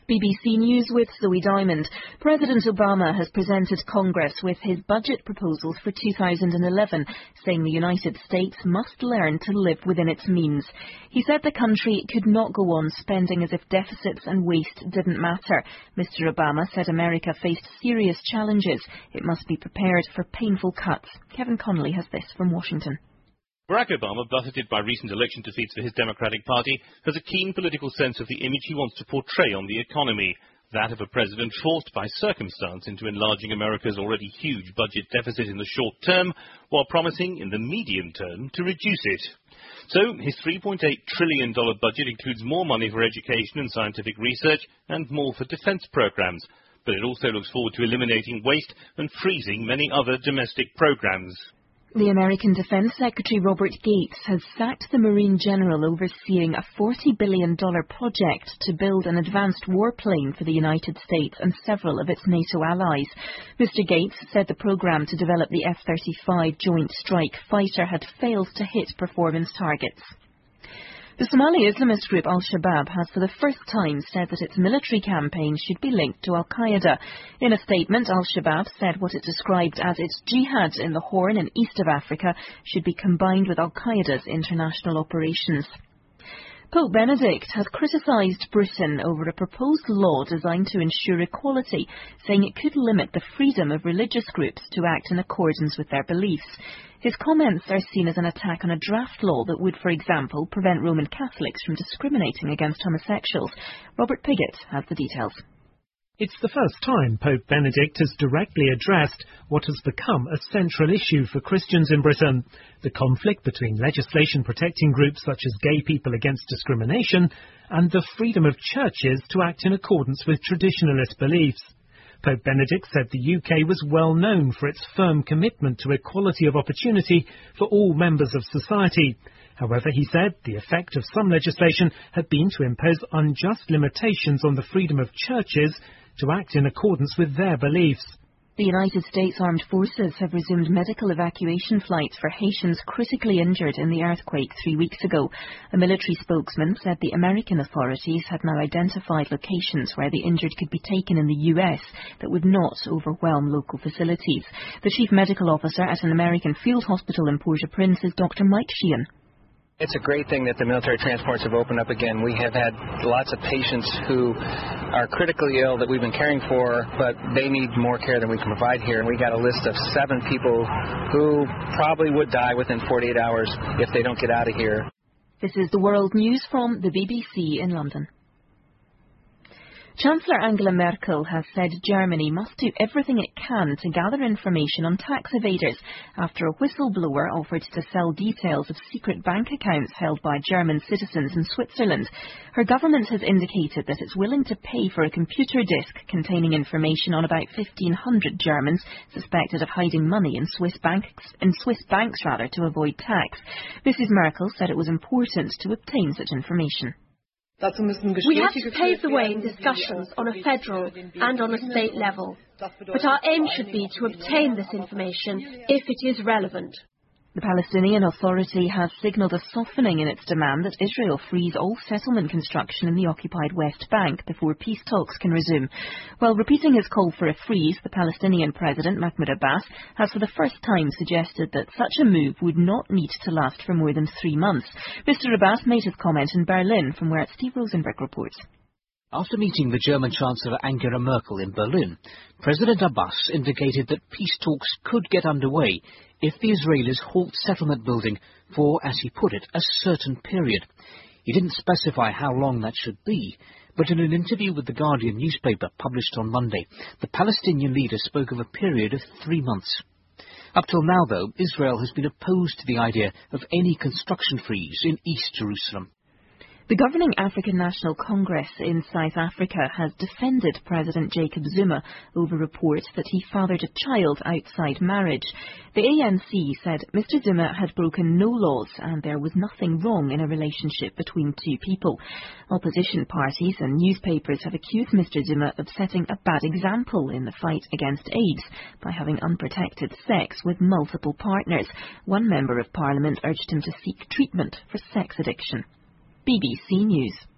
BBC News with Zoe Diamond. President Obama has presented Congress with his budget proposals for 2011, saying the United States must learn to live within its means. He said the country could not go on spending as if deficits and waste didn't matter. Mr. Obama said America faced serious challenges. It must be prepared for painful cuts. Kevin Connolly has this from Washington. Barack Obama, buffeted by recent election defeats for his Democratic Party, has a keen political sense of the image he wants to portray on the economy, that of a president forced by circumstance into enlarging America's already huge budget deficit in the short term, while promising in the medium term to reduce it. So, his $3.8 trillion budget includes more money for education and scientific research and more for defense programs, but it also looks forward to eliminating waste and freezing many other domestic programs. The American Defense Secretary Robert Gates has sacked the Marine General overseeing a $40 billion project to build an advanced warplane for the United States and several of its NATO allies. Mr. Gates said the program to develop the F-35 Joint Strike Fighter had failed to hit performance targets. The Somali Islamist group Al-Shabaab has for the first time said that its military campaign should be linked to Al-Qaeda. In a statement, Al-Shabaab said what it described as its jihad in the Horn and east of Africa should be combined with Al-Qaeda's international operations. Pope Benedict has criticised Britain over a proposed law designed to ensure equality, saying it could limit the freedom of religious groups to act in accordance with their beliefs. His comments are seen as an attack on a draft law that would, for example, prevent Roman Catholics from discriminating against homosexuals. Robert Piggott has the details. It's the first time Pope Benedict has directly addressed what has become a central issue for Christians in Britain, the conflict between legislation protecting groups such as gay people against discrimination and the freedom of churches to act in accordance with traditionalist beliefs. Pope Benedict said the UK was well known for its firm commitment to equality of opportunity for all members of society. However, he said the effect of some legislation had been to impose unjust limitations on the freedom of churches to act in accordance with their beliefs. The United States Armed Forces have resumed medical evacuation flights for Haitians critically injured in the earthquake 3 weeks ago. A military spokesman said the American authorities had now identified locations where the injured could be taken in the US that would not overwhelm local facilities. The chief medical officer at an American field hospital in Port-au-Prince is Dr. Mike Sheehan. It's a great thing that the military transports have opened up again. We have had lots of patients who are critically ill that we've been caring for, but they need more care than we can provide here. And we got a list of 7 people who probably would die within 48 hours if they don't get out of here. This is the World News from the BBC in London. Chancellor Angela Merkel has said Germany must do everything it can to gather information on tax evaders after a whistleblower offered to sell details of secret bank accounts held by German citizens in Switzerland. Her government has indicated that it's willing to pay for a computer disk containing information on about 1,500 Germans suspected of hiding money in Swiss banks to avoid tax. Mrs. Merkel said it was important to obtain such information. We have to pave the way in discussions on a federal and on a state level, but our aim should be to obtain this information if it is relevant. The Palestinian Authority has signalled a softening in its demand that Israel freeze all settlement construction in the occupied West Bank before peace talks can resume. While repeating his call for a freeze, the Palestinian President Mahmoud Abbas has for the first time suggested that such a move would not need to last for more than 3 months. Mr. Abbas made his comment in Berlin, from where Steve Rosenberg reports. After meeting the German Chancellor Angela Merkel in Berlin, President Abbas indicated that peace talks could get underway if the Israelis halt settlement building for, as he put it, a certain period. He didn't specify how long that should be, but in an interview with the Guardian newspaper published on Monday, the Palestinian leader spoke of a period of 3 months. Up till now, though, Israel has been opposed to the idea of any construction freeze in East Jerusalem. The governing African National Congress in South Africa has defended President Jacob Zuma over reports that he fathered a child outside marriage. The ANC said Mr. Zuma had broken no laws and there was nothing wrong in a relationship between 2 people. Opposition parties and newspapers have accused Mr. Zuma of setting a bad example in the fight against AIDS by having unprotected sex with multiple partners. One member of Parliament urged him to seek treatment for sex addiction. BBC News.